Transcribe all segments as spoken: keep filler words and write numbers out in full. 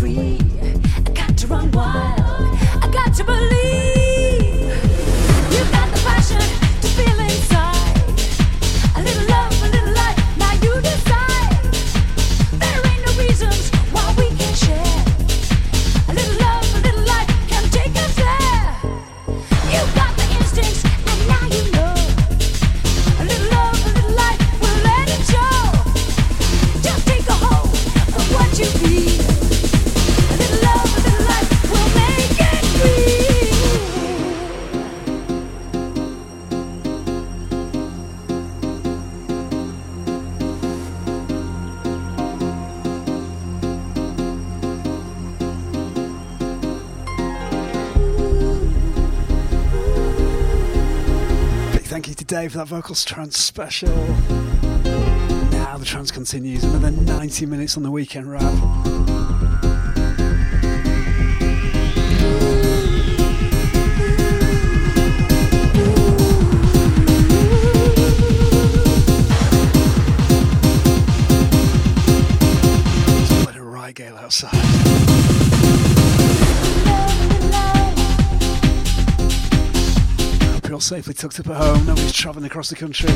free. I got to run wild. I got to believe. You got the passion to feel inside. A little love, a little light. Now you decide. There ain't no reasons why we can't share. A little love, a little light can take us there. You got the instincts, and now you know. A little love, a little light, we'll let it show. Just take a hold of what you feel. A little love, a little light, we'll make it real. Big thank you to Dave for that Vocals Trance special. Now the trance continues, another ninety minutes on the weekend wrap. Just let it right gale outside. Hope you're all safely tucked up at home. Nobody's travelling across the country.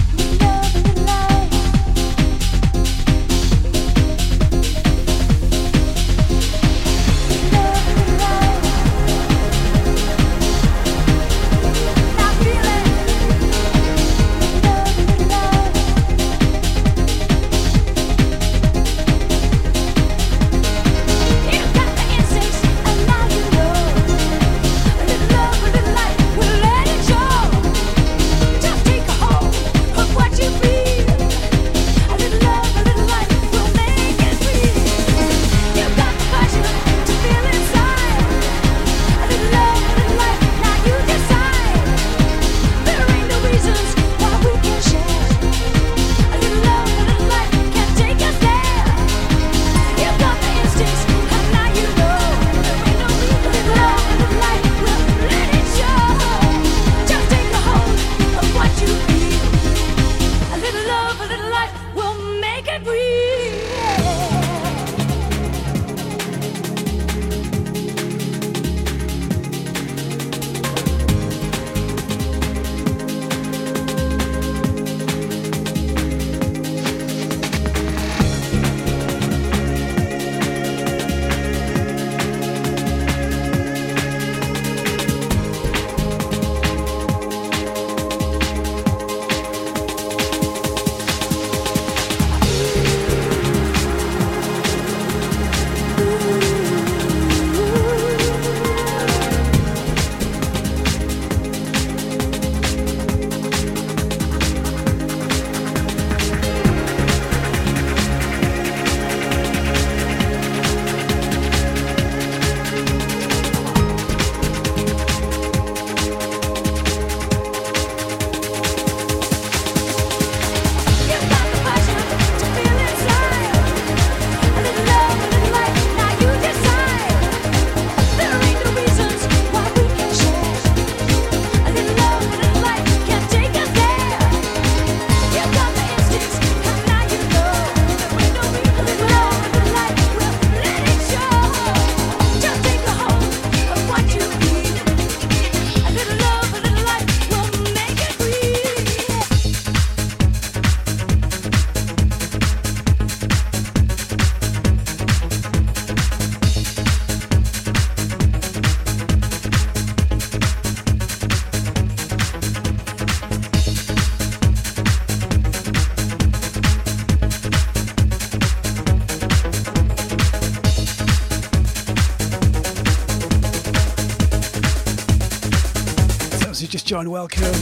Just joined, welcome.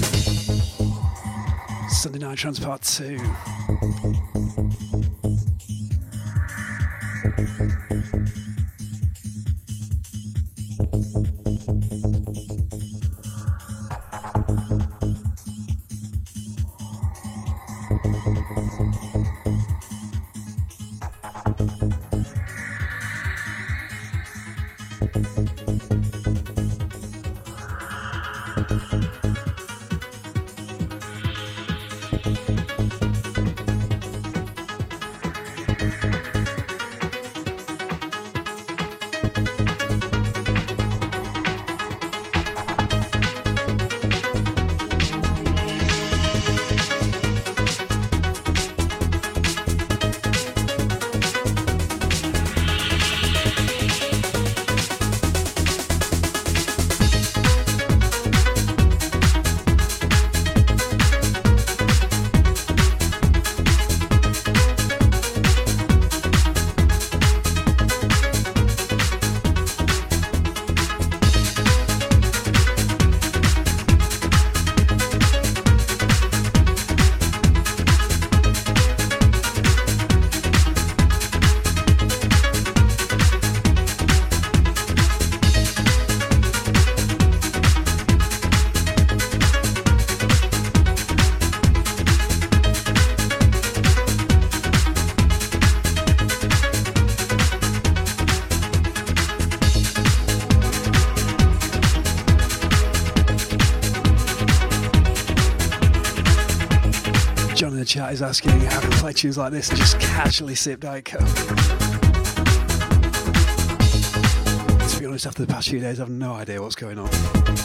Sunday Night Trance Part two. Chat is asking how can I play tunes like this and just casually sip Diet Coke. To be honest, after the past few days, I have no idea what's going on.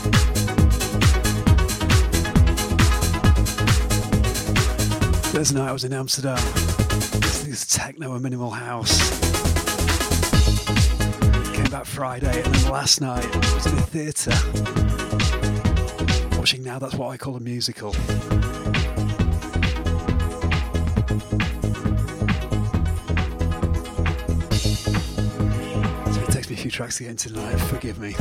Thursday night I was in Amsterdam. This is techno and minimal house. Came back Friday, and then last night I was in a theatre watching Now That's What I Call a Musical. Few tracks to get into tonight, forgive me.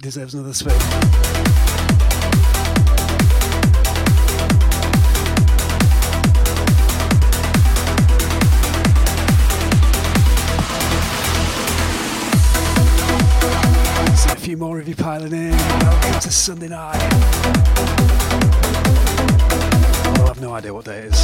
deserves another spin. So a few more of you piling in. Welcome to Sunday night. Well, I have no idea what day it is.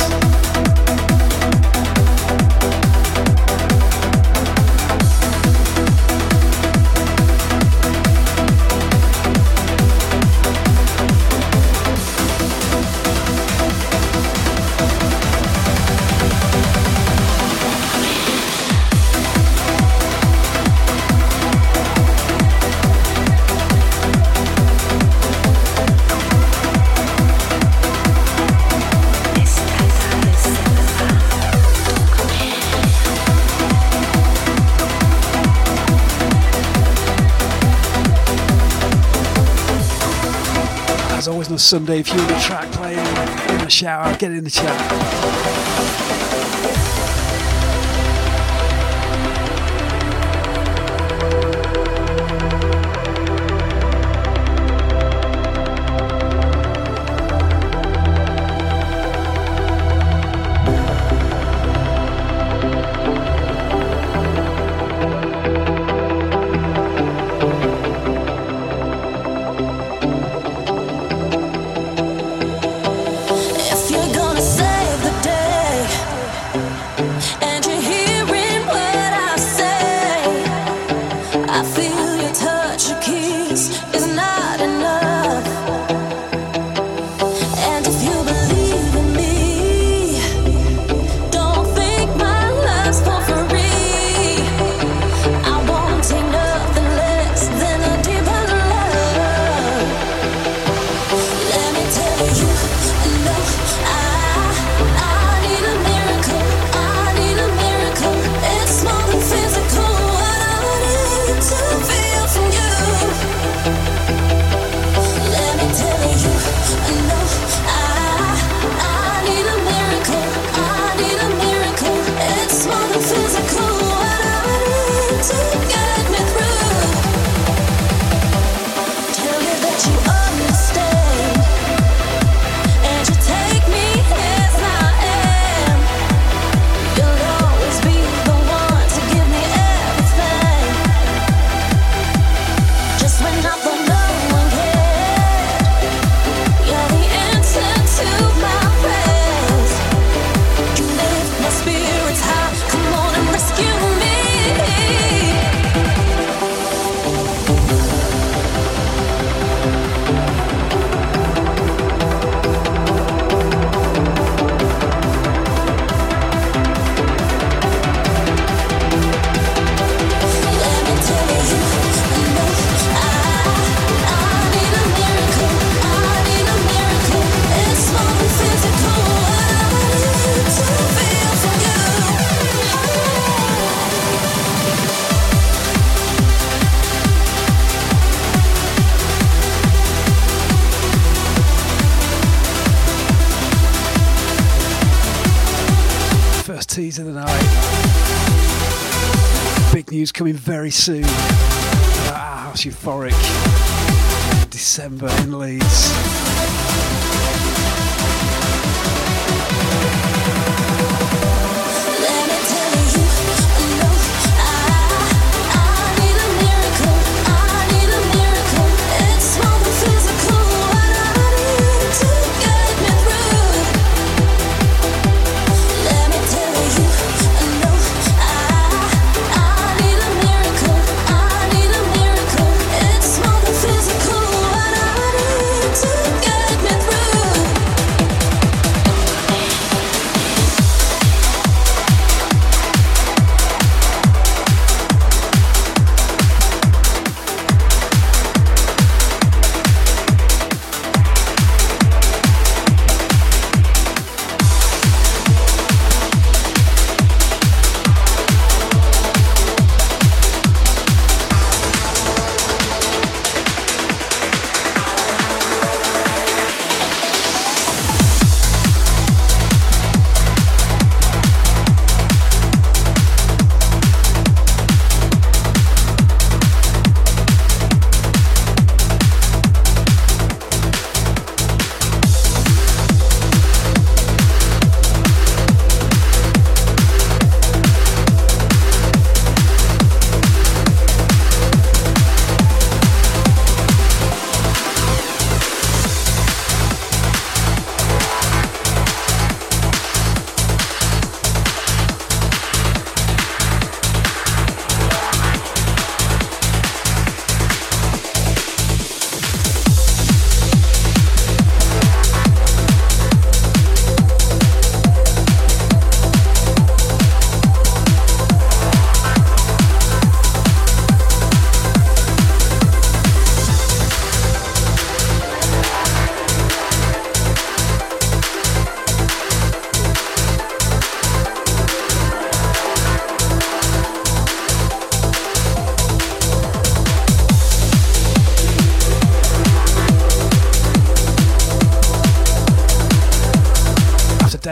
As always on a Sunday, if you want a track playing in the shower, get in the chat. Tease of the night. Big news coming very soon about our house Euphoric in December in Leeds. Get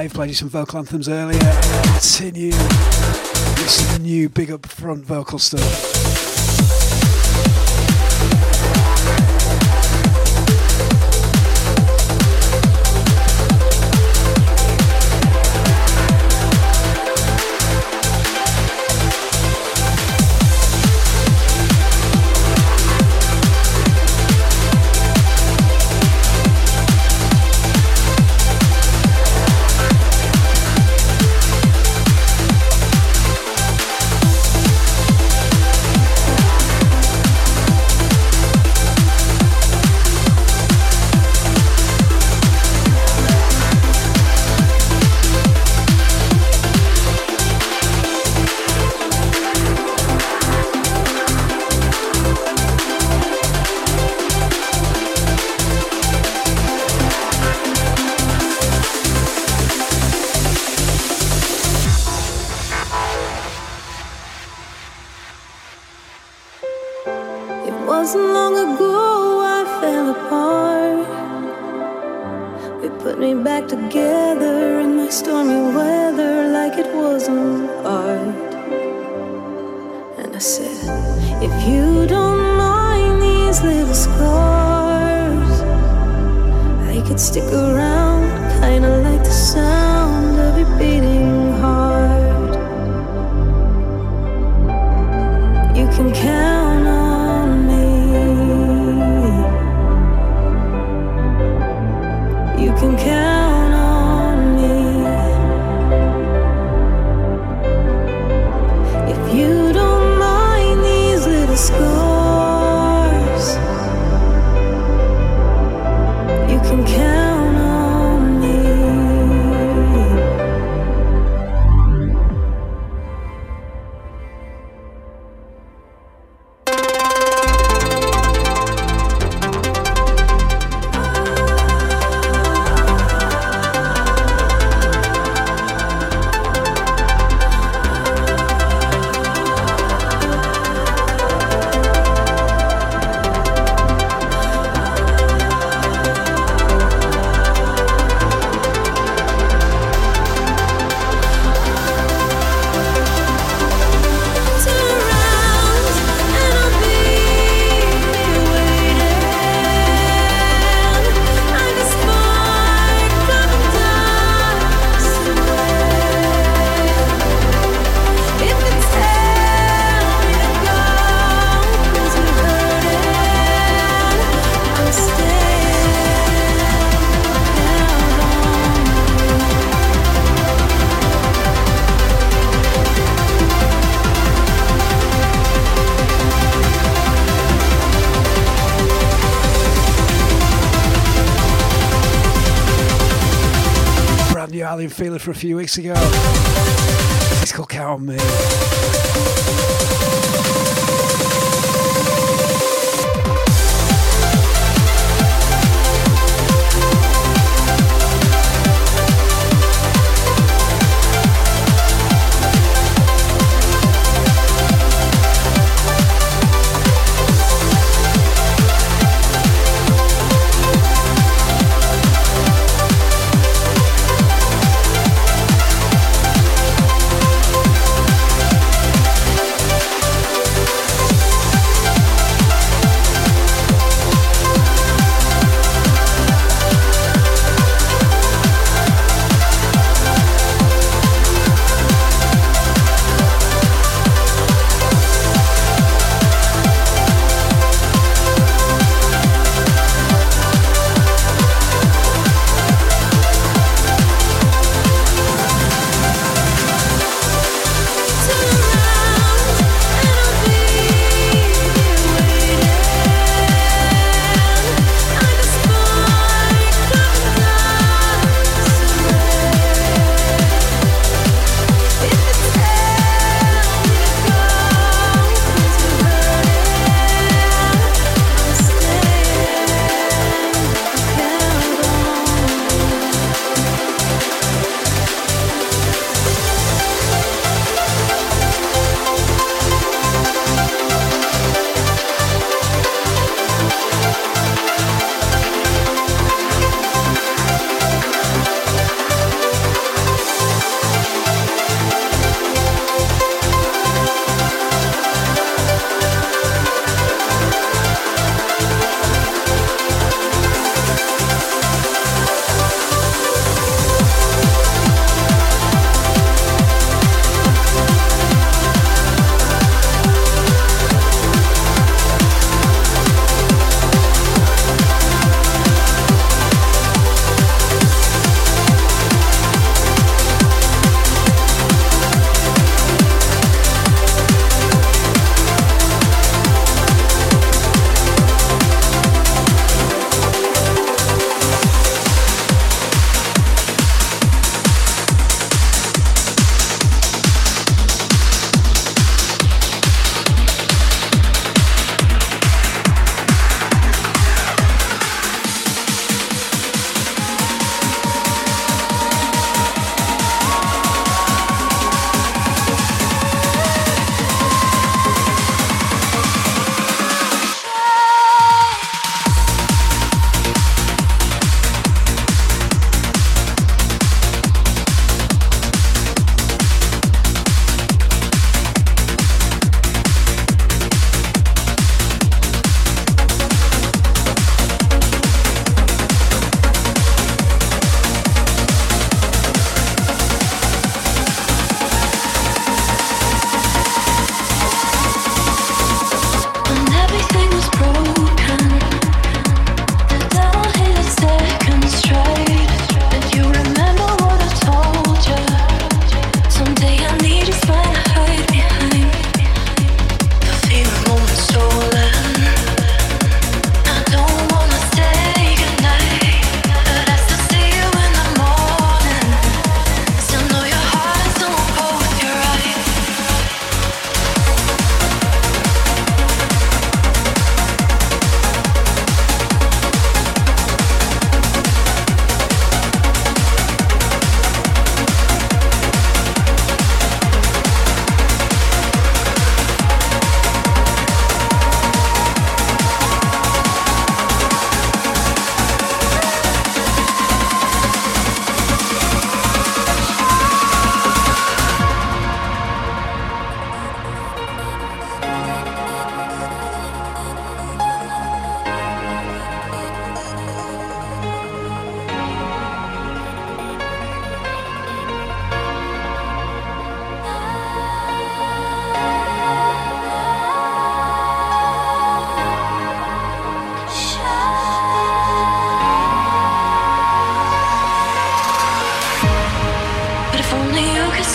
Dave played you some vocal anthems earlier. Continue with some new big up front vocal stuff. Wasn't long ago I fell apart. We put me back together in my stormy weather like it wasn't art. And I said, if you don't mind these little scars, I could stick around, kinda like the sound of your beating heart. You can count on You can count on me. If you don't mind these little scars, you can count on me. Feeler for a few weeks ago. It's called Count on Me.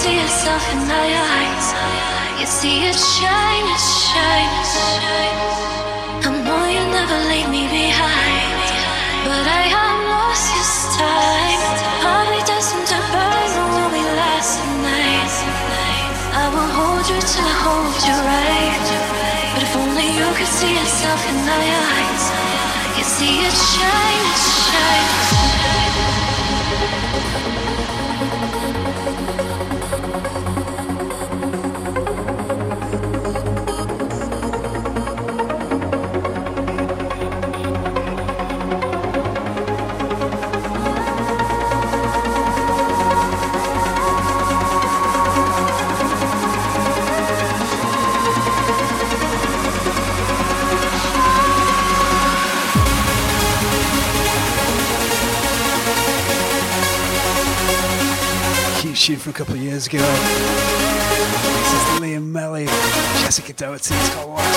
see yourself in my eyes. You see it shine, it shine, it shine. I know you never leave me behind, but I am lost this time. Are we destined to burn or will we last the night? I will hold you till I hold you right. But if only you could see yourself in my eyes. You see it shine, it shine, it shine. Tune from a couple of years ago. This is Liam Melly, Jessica Doherty. It's called Watch.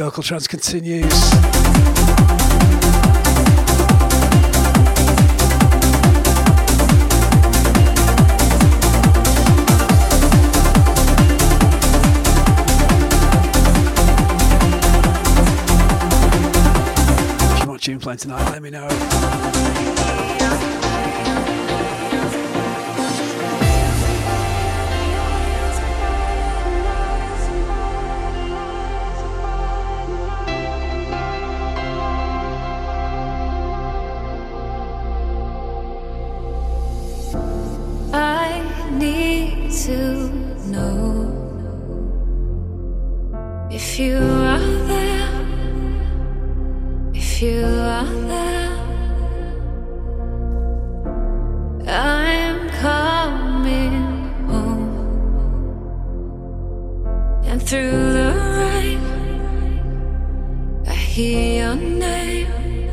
Vocal Trance continues. If you want tune playing tonight, let me know. To know if you are there, if you are there, I'm coming home, and through the rain I hear your name.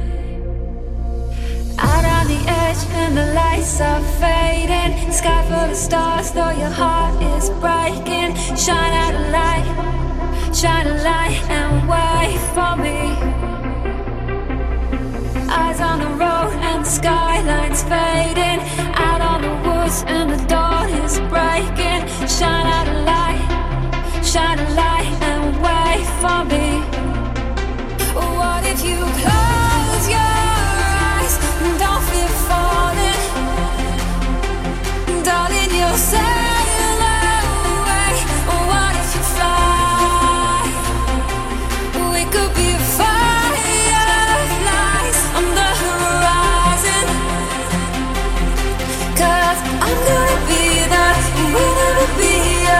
Out on the edge and the lights are fading. Sky full of stars, though your heart is breaking. Shine out a light, shine a light and wait for me. Eyes on the road and the skyline's fading. Out on the woods and the dawn is breaking. Shine out a light, shine a light and wait for me. What if you close your eyes and don't fear falling? Darling, you'll sail away. What if you fly? We could be fireflies on the horizon. 'Cause I'm gonna be there, we'll never be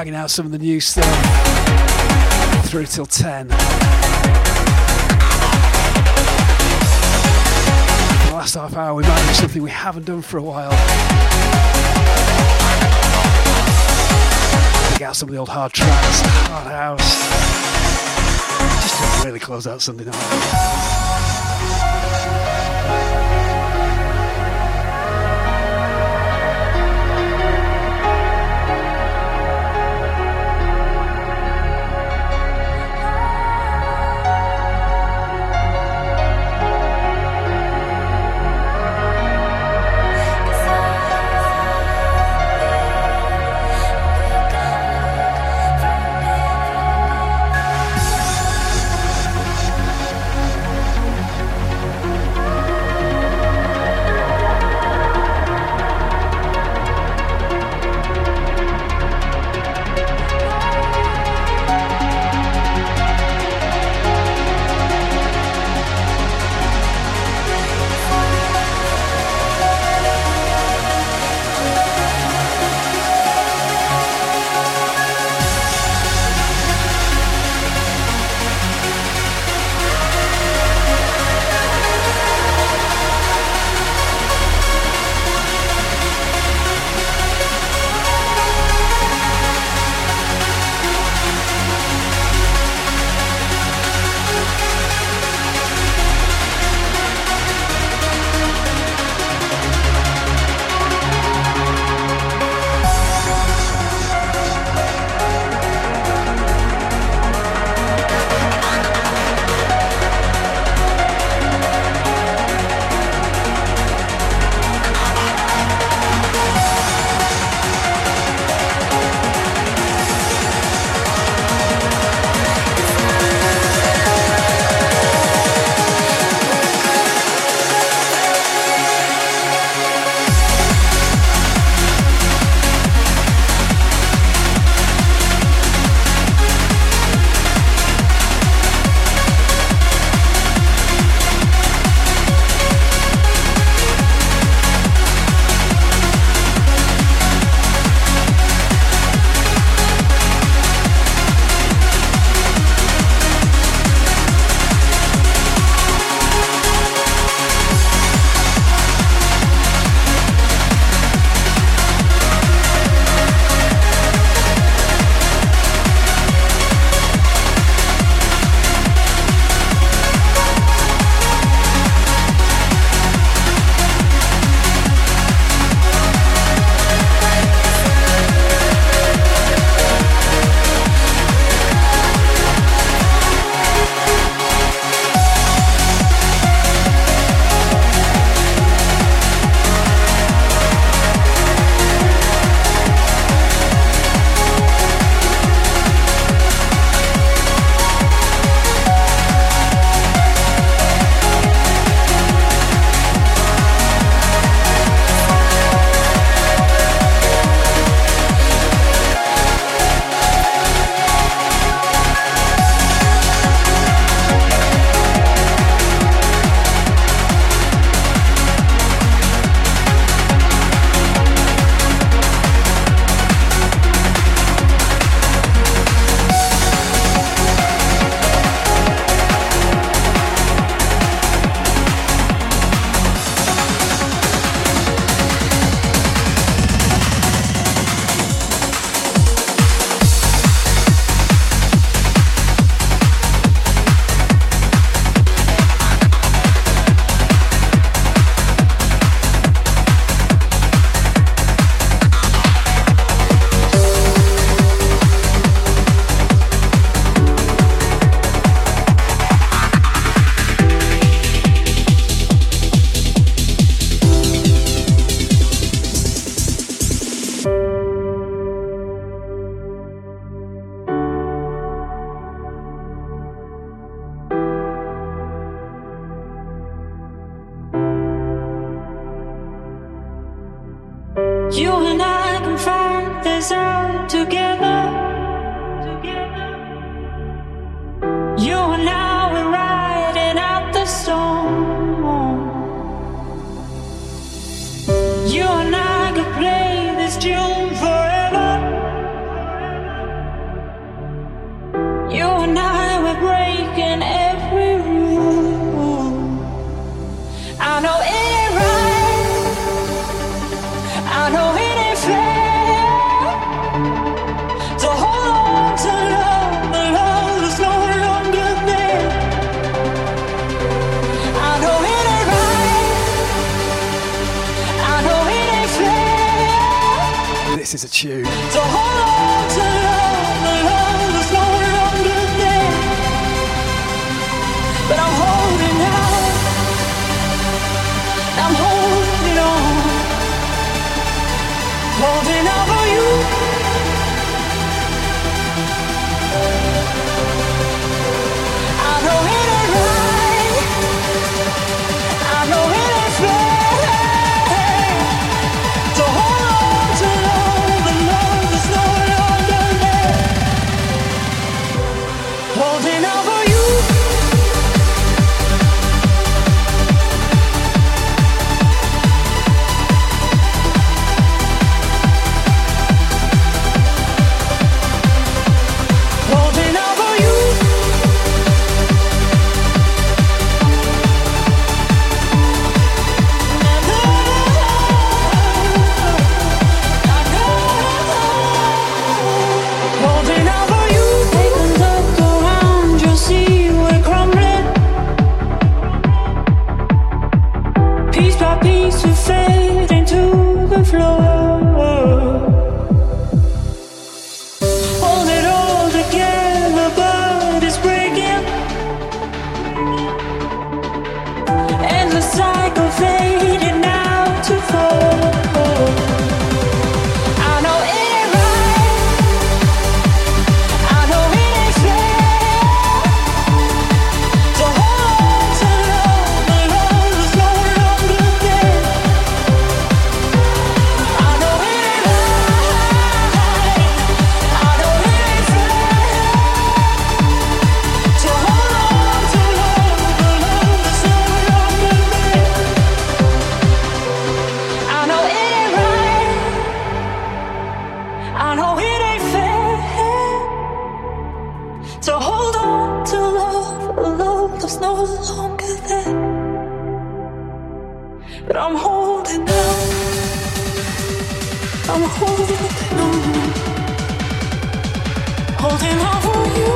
banging out some of the new stuff through till ten. The last half hour we might do something we haven't done for a while. Dig out some of the old hard tracks, hard house, just to really close out Sunday night. You and I can find this out together. You and I, we're riding out the storm. You and I could play this tune forever. this is a tune. So hold on to love, the love that's no longer there. But I'm holding out, I'm holding on, holding out for you. I know it ain't right, I know it ain't fair. So hold on to love, the love that's no longer there. Holding out for you. Holding out for you. Holding out for you. Take a look around, you'll see we're crumbling. Piece by piece, we fade into the floor. Hold it all together, but it's breaking. Endless cycle fading out to fall. I know it ain't right, I know it ain't fair. So hold on to love, the love that's no longer there. I know it ain't right, I know it ain't fair. So hold on to love, the love that's no longer there. I know it ain't right, I know it ain't fair. So hold on to love, a love that's no longer there. But I'm holding on, I'm holding on, holding on for you.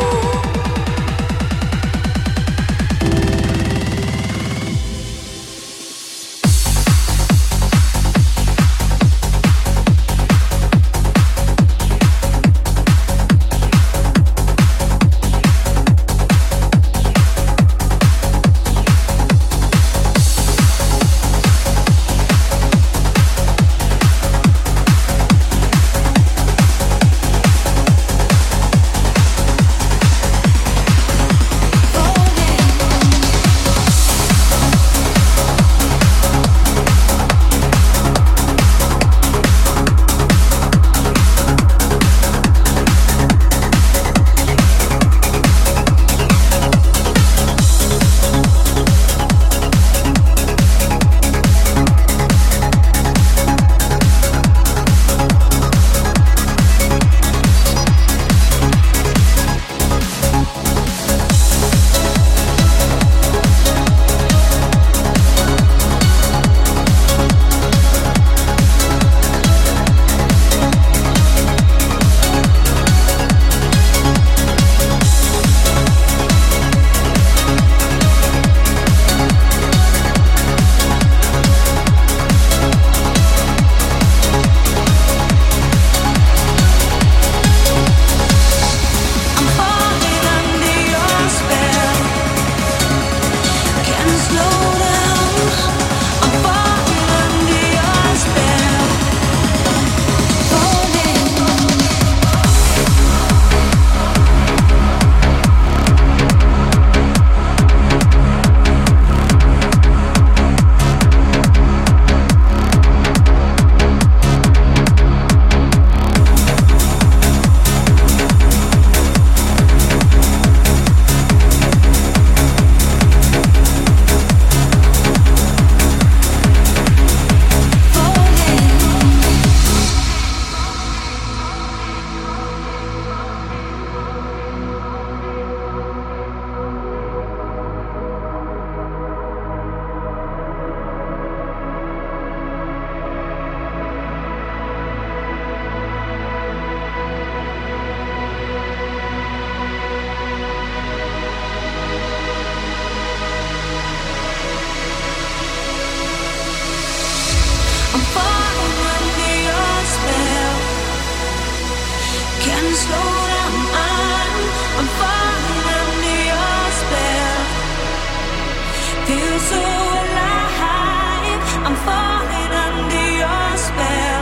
Feel so alive. I'm falling under your spell.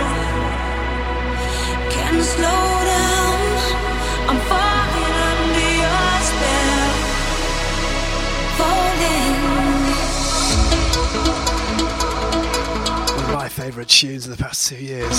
Can't slow down. I'm falling under your spell. Falling. One of my favourite tunes of the past two years.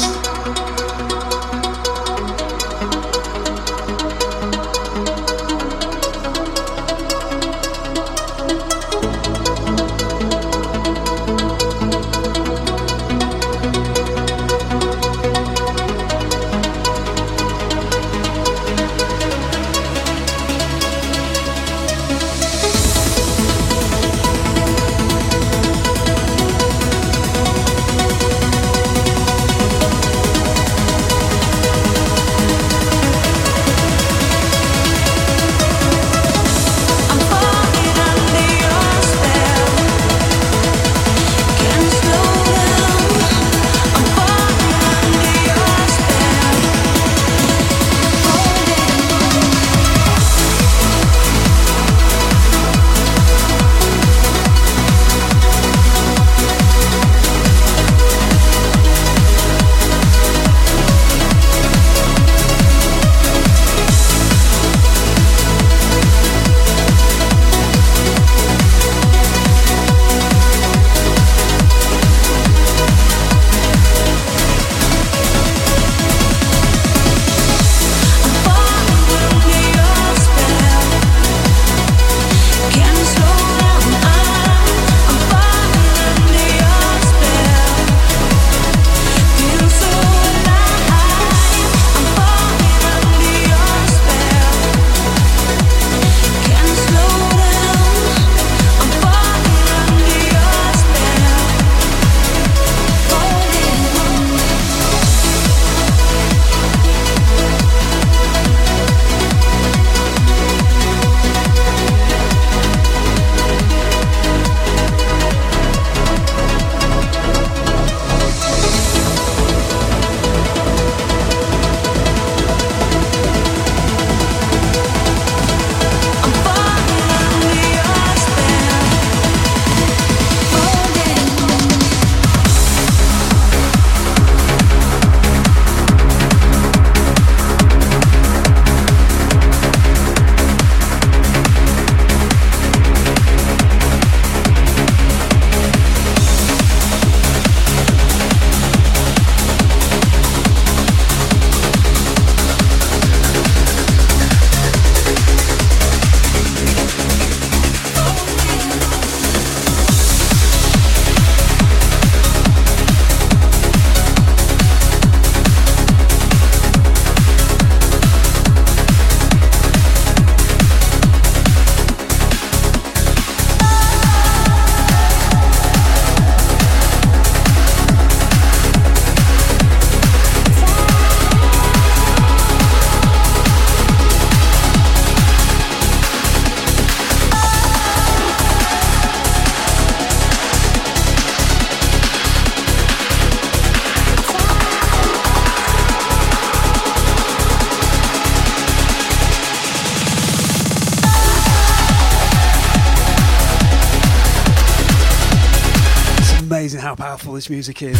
Amazing how powerful this music is.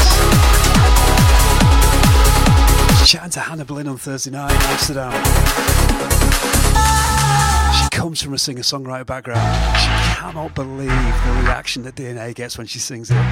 Chatting to Hannah Blinn on Thursday night in Amsterdam. She comes from a singer-songwriter background. She cannot believe the reaction that D N A gets when she sings it.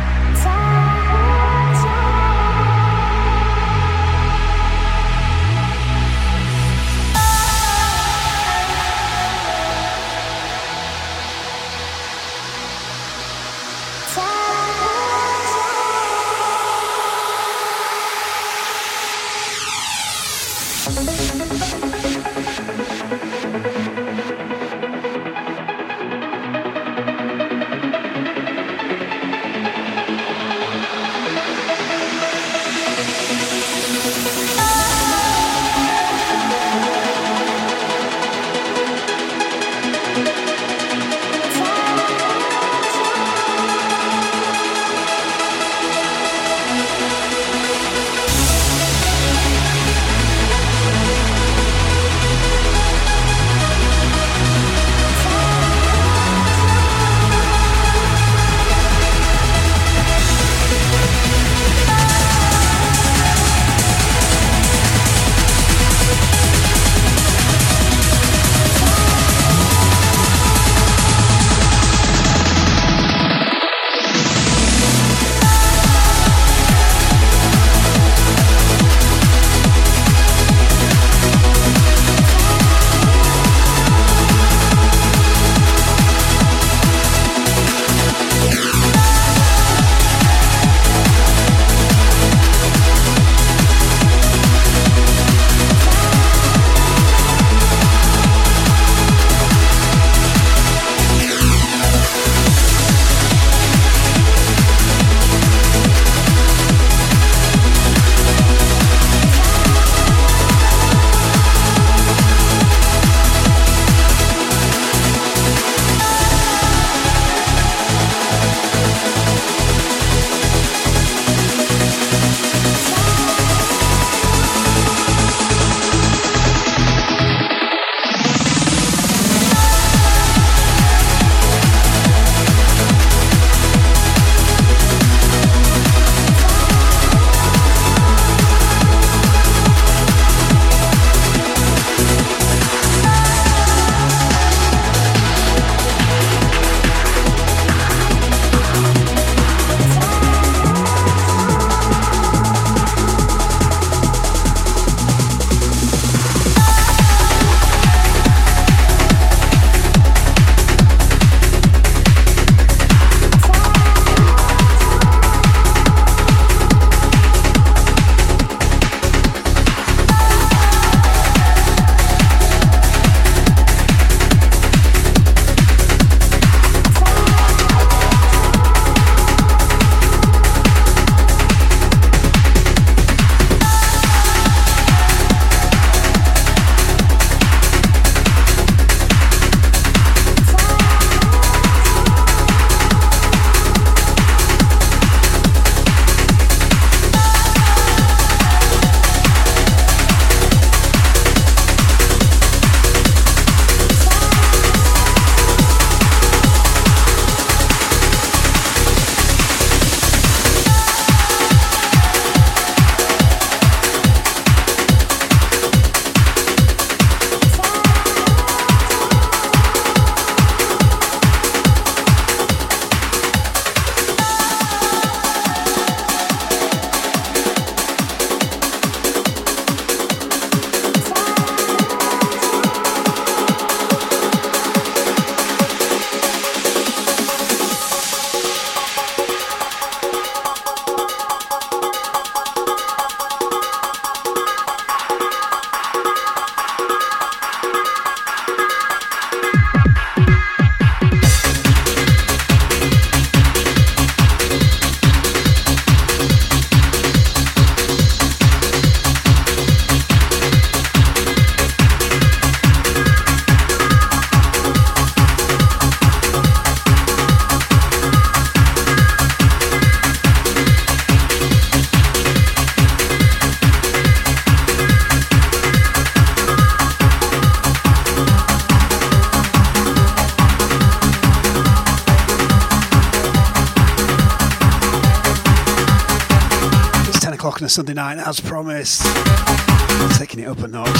o'clock on a Sunday night, as promised. Taking it up a notch.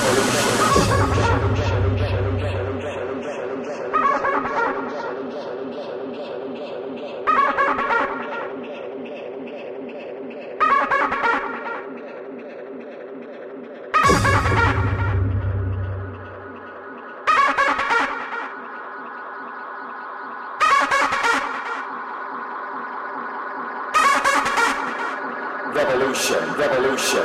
Revolution, revolution.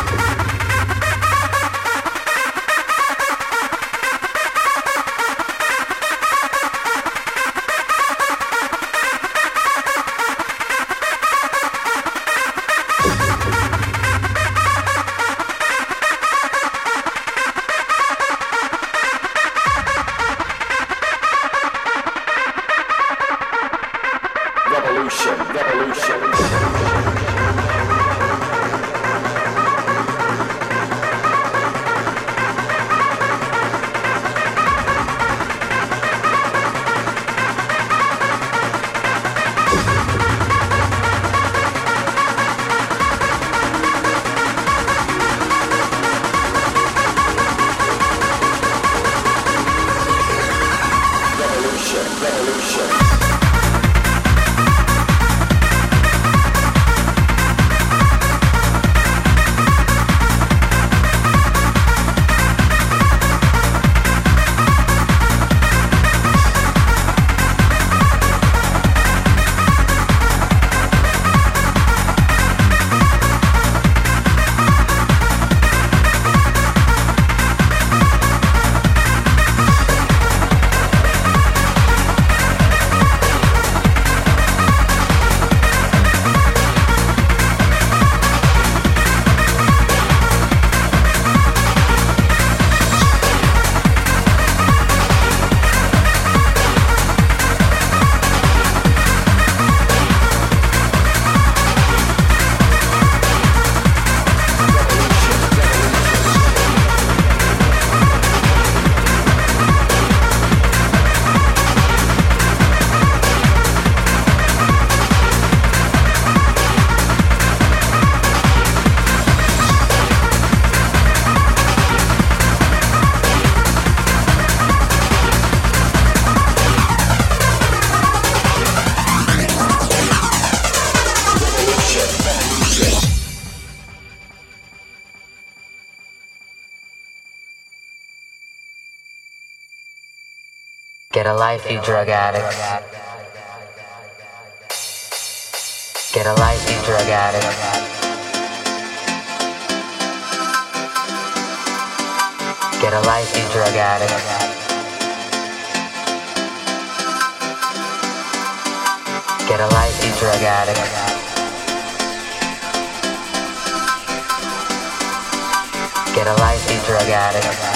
Get a life, you drug addicts. Get a life, you drug addicts. Get a life, you drug addicts. Get a life, you drug addicts. Get a life, you drug addicts.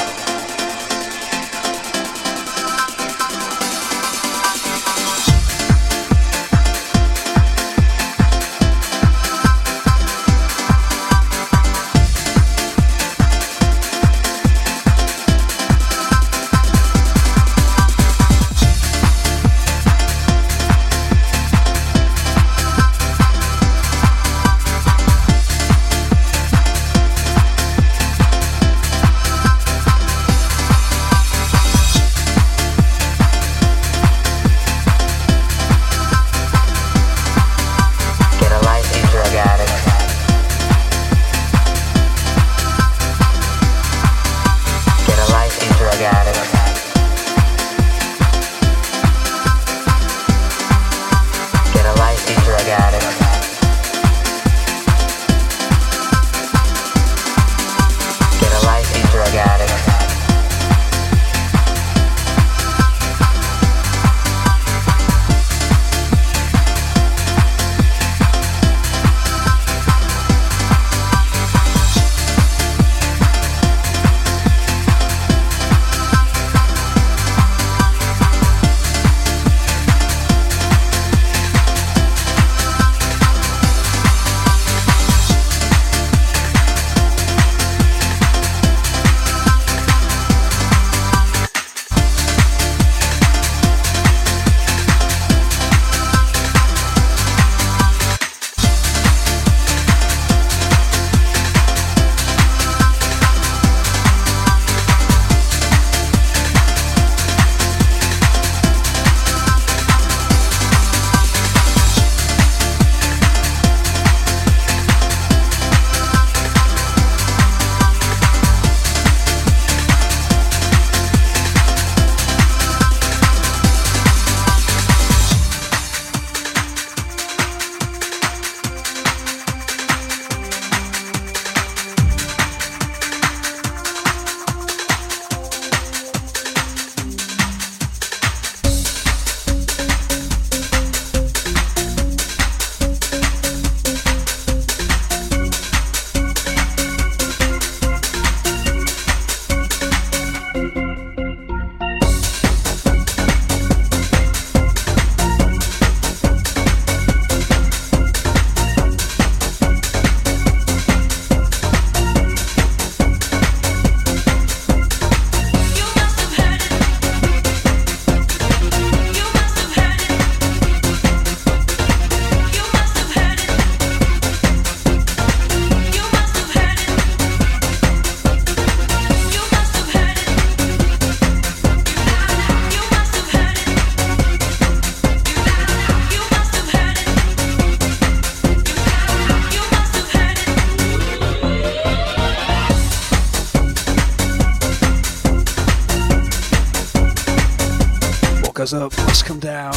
Up, must come down.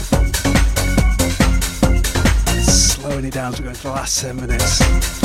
Slowing it down as we go into the last ten minutes.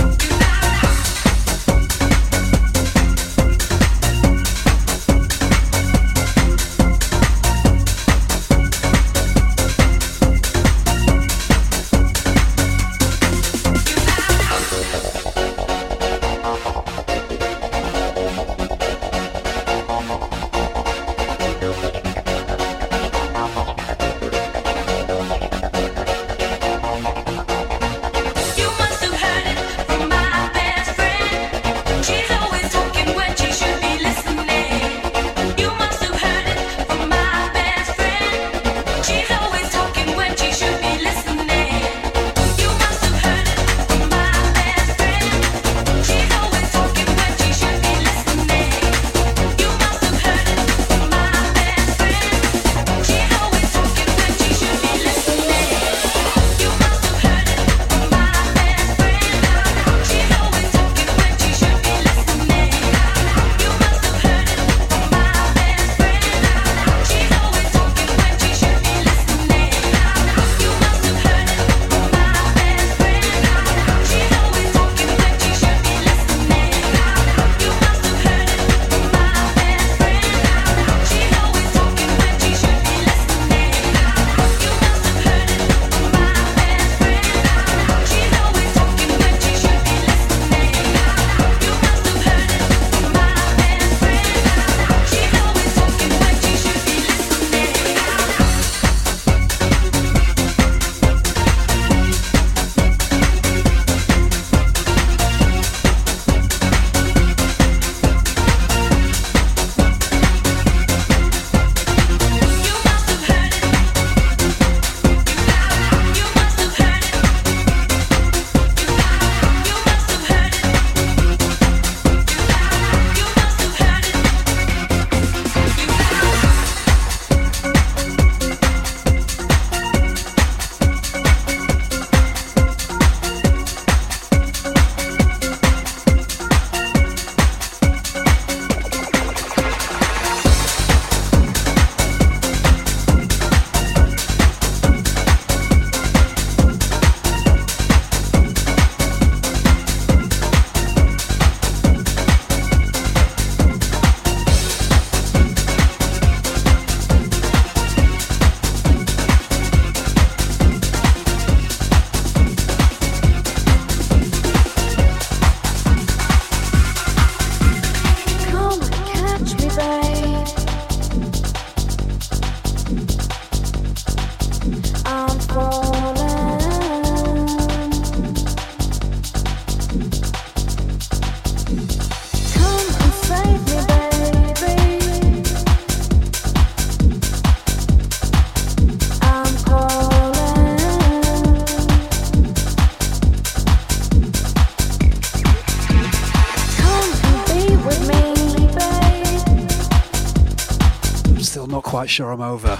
Quite sure I'm over.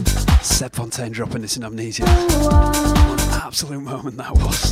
Seb Fontaine dropping this in Amnesia. What an absolute moment that was.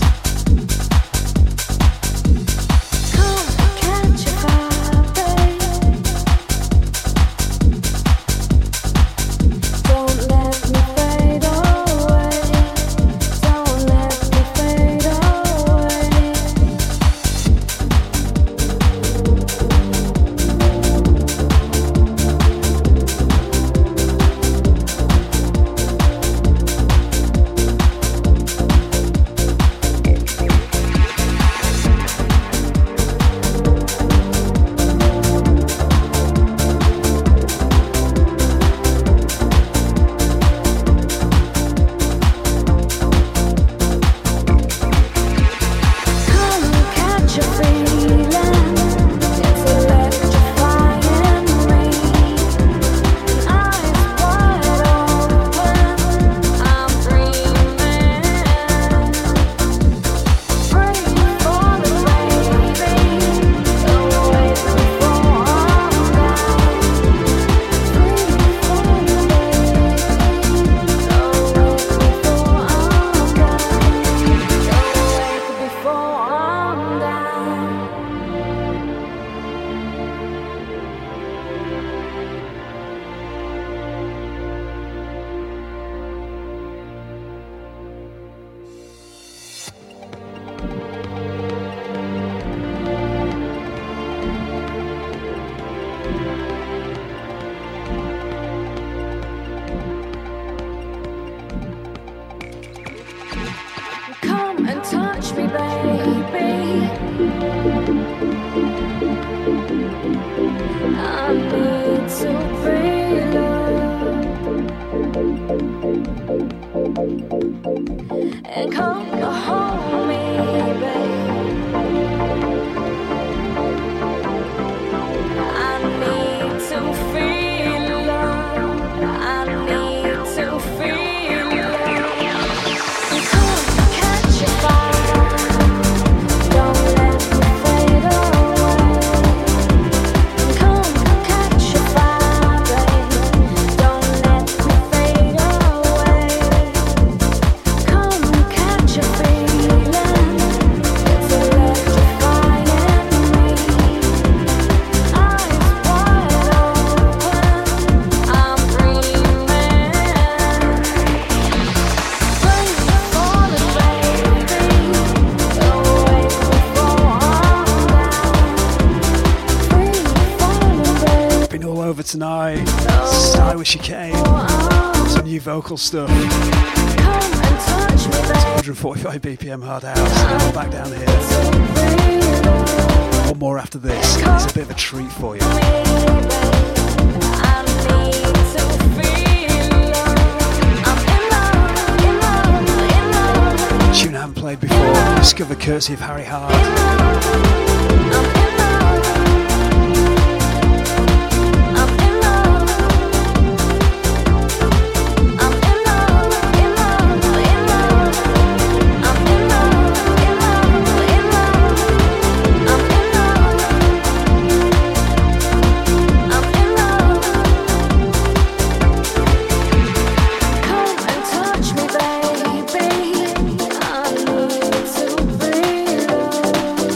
Come and touch me, baby. I need to be loved. And come hold me, baby. I need to feel love. I need to feel love. Come catch a fire. Don't let me fade away. Come catch a fire, babe. Don't let me fade away. Come catch a feeling. It's electrifying me. Eyes wide open. I'm dreaming. Free falling, baby. Don't wait before I'm down. Free falling, baby. Been all over tonight. I wish you came. Some new vocal stuff. Come and touch me, baby. one forty-five B P M hard house. We're back down here. One more after this. It's a bit of a treat for you. Tune I haven't played before. Discovered courtesy of Harry Hard. Touch me, baby. I need to be loved.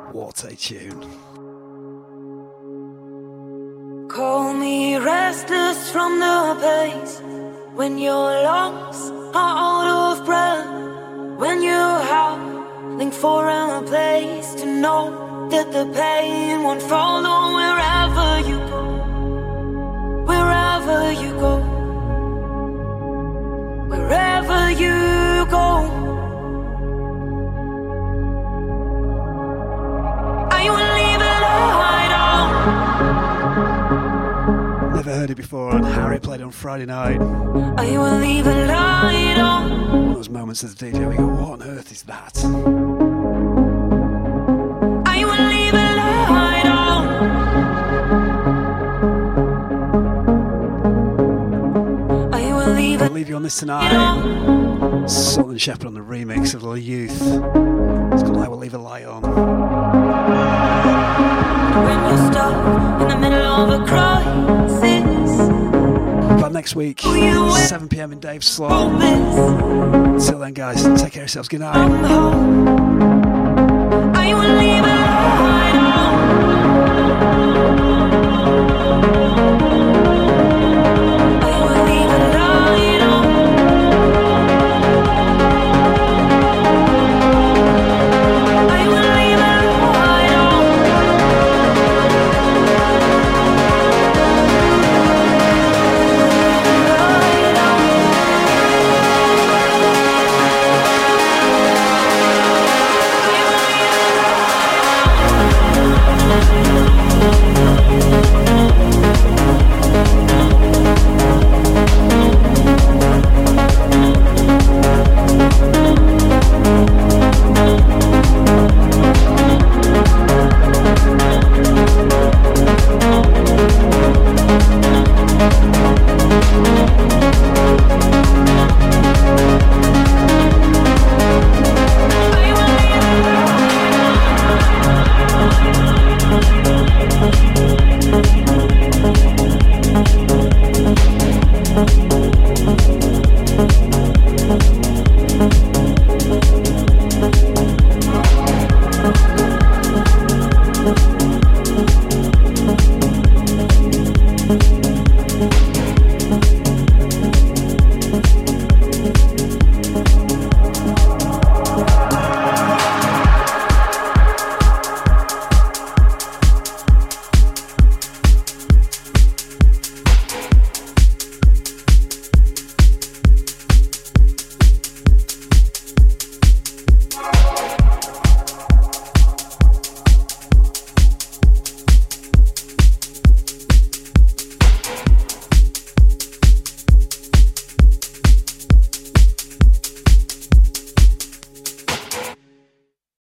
What a tune. Call me restless from the pace when your lungs are out of breath, when you're howling for a place to know that the pain won't follow wherever you go, wherever you go, wherever you go. I will leave a light on. Never heard it before, and Harry played it on Friday night. I will leave a light on. One of those moments as a D J we go, what on earth is that? I will leave a light on. I will leave I'll a leave you on this light tonight. on. Salt and Shepherd on the remix of The Youth. It's called I Will Leave a Light On. When you're stuck in the middle of a crisis, But next week, seven p.m. in Dave's slot. hopeless, Until then, guys, take care of yourselves. Good night. I'm home. I will leave a light on. I will leave a light on. I will leave a light on. Light on.